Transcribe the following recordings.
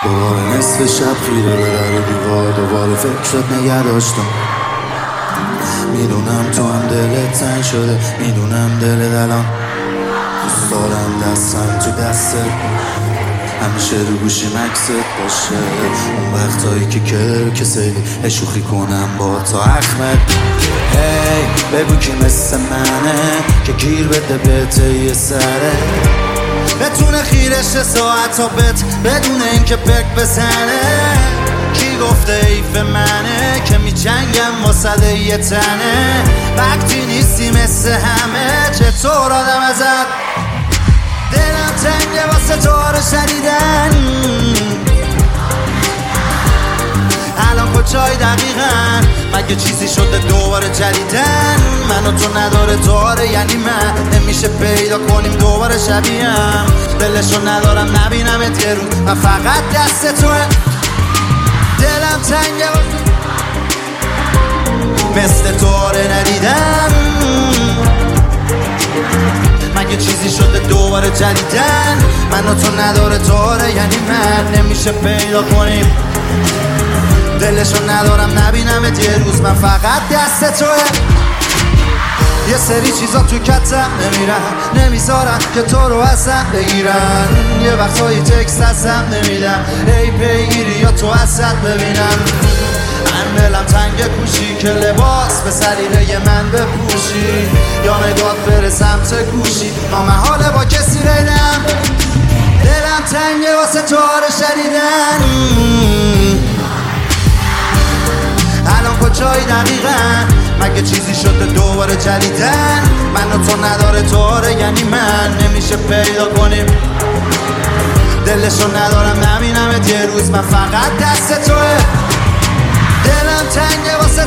دوباره نصف شب خیره به در دیوار، دوباره فکرت نگه داشتم. میدونم تو هم دلت تنگ شده، میدونم دلت الان دوست دارم دستم تو دستت، همیشه رو گوشی مکست باشه. اون وقتایی که کسیلی شوخی کنم با تا احمد. هی بگو کی مثل منه که گیر بده بهت یه سره، بتونه خیرش ساعت تا بدون اینکه بک بزنه. کی گفته ایف منه که می جنگم واسه یه تنه، وقتی نیستی مثل همه چطور آدم ازت. دلم تنگه واسه تو رو شنیدن، الان کجایی دقیقا؟ مگه چیزی شده دوباره جدیدن؟ من و تو نداره داره، یعنی من نمیشه پیدا کنیم دوباره شبیهم. دلشو ندارم نبینمت یه روز، من فقط دست توه. دلم تنگه مثل تو آره ندیدم، مگه چیزی شده دوباره جدیدن؟ من و تو نداره داره، یعنی من نمیشه پیدا کنیم. دلشو ندارم نبینمت یه روز، من فقط دست توه. یه سری چیزا تو کتم نمیرن، نمیذارن که تو رو ازم بگیرن. یه وقتایی تکست ازم نمیدم، ای پیگیری یا تو ازت ببینم. من دلم تنگ کوشی که لباس به سلیقه من بپوشی، یا نگات بره سمت گوشی نامحاله با کسی ریدم. دلم تنگه واسه تو رو شنیدن، الان کجایی دقیقا؟ مگه چیزی شده دوباره جدیدن؟ من و تو نداره طوره، یعنی من نمیشه پیدا کنیم. دلشو ندارم نبینمت یه روز، من فقط دست توه. دلم تنگه واسه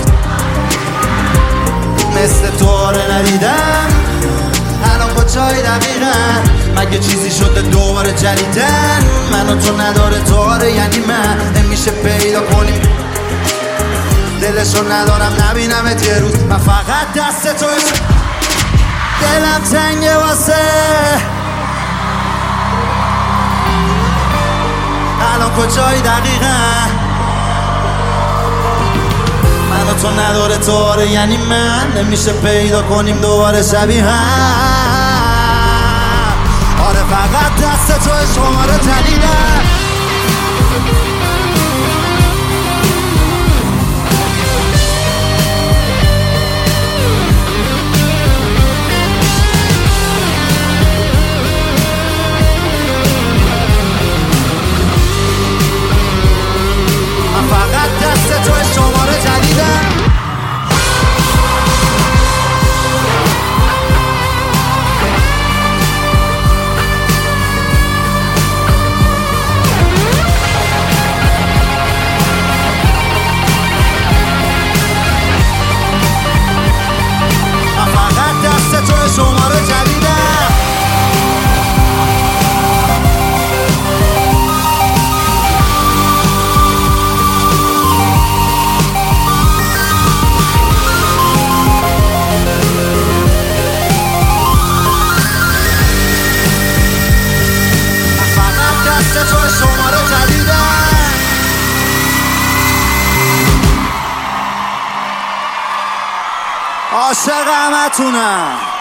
مثل طوره ندیدم، الان کجایی دقیقا؟ مگه چیزی شده دوباره جدیدن؟ من و تو نداره طوره، یعنی من نمیشه پیدا کنیم. دلشو ندارم نبینمت یه روز، من فقط دست توی. دلم تنگه واسه الان کجایی دقیقا؟ من و تو نداره طوره، یعنی من نمیشه پیدا کنیم دوباره شبیه هم. آره فقط دست توی شماره جدیدم. عاشق همتونم.